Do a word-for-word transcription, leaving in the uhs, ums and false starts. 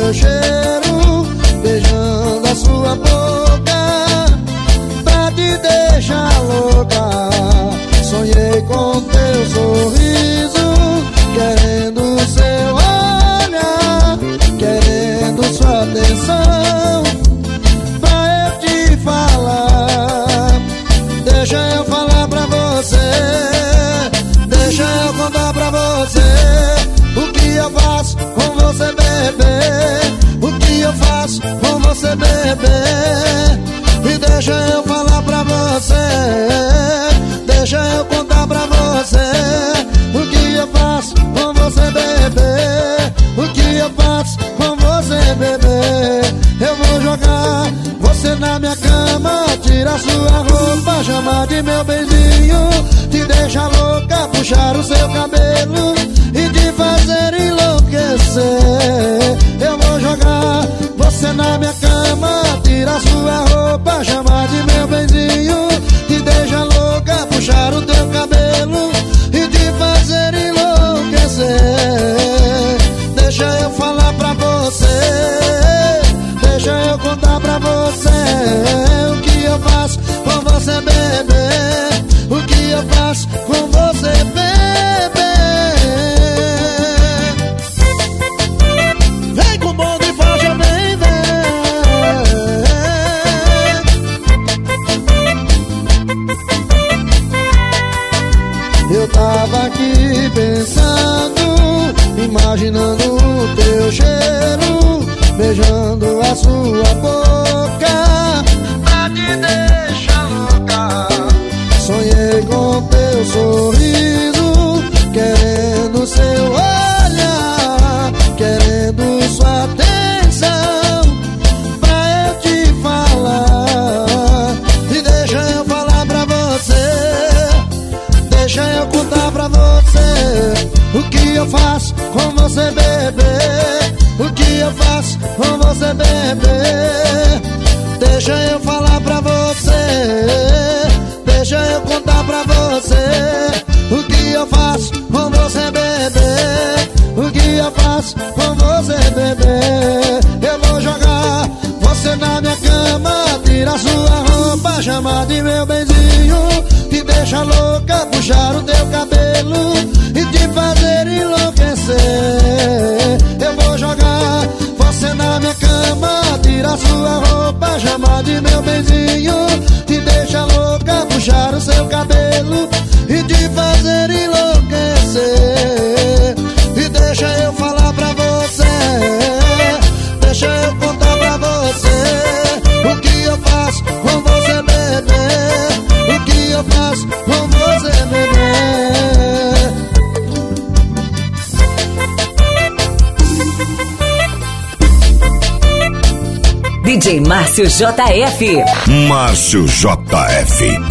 teu cheiro, beijando a sua boca, pra te deixar louca. Sonhei com teu sorriso, querendo seu olhar, querendo sua atenção, pra eu te falar. Deixa eu falar pra você, deixa eu contar pra você o que eu faço com você, bebê. O que eu faço com você, bebê. E deixa eu falar pra você, deixa eu contar pra você o que eu faço com você, bebê. O que eu faço com você, bebê. Eu vou jogar você na minha cama, tirar sua roupa, chamar de meu benzinho, te deixar louca, puxar o seu cabelo e te fazer enlouquecer. Eu vou jogar você na minha cama, tirar sua roupa, chamar de meu benzinho, te deixar louca, puxar o teu cabelo e te fazer enlouquecer. Deixa eu falar pra você, deixa eu contar pra você o que eu faço com você, bebê. O que eu faço com você, bebê. Vem com bom de faixa, vem, vem. Eu tava aqui pensando, imaginando o teu cheiro, beijando a sua boca, pra te deixar louca. Sonhei com teu sorriso, querendo seu olhar, querendo sua atenção, pra eu te falar. E deixa eu falar pra você, deixa eu contar pra você o que eu faço com você, bebê. O que eu faço com você, bebê. Deixa eu falar pra você, deixa eu contar pra você o que eu faço com você, bebê. O que eu faço com você, bebê. Eu vou jogar você na minha cama, tirar sua roupa, chamar de meu benzinho, te deixar louca, puxar o teu cabelo e te fazer enlouquecer. Eu vou jogar você na minha cama, tirar sua roupa, chamar de meu benzinho, te deixar louca, puxar o seu cabelo e te fazer enlouquecer. E deixa eu falar pra você, deixa eu contar pra você o que eu faço com você, bebê. O que eu faço com você, bebê. D J Márcio J F. Márcio J F.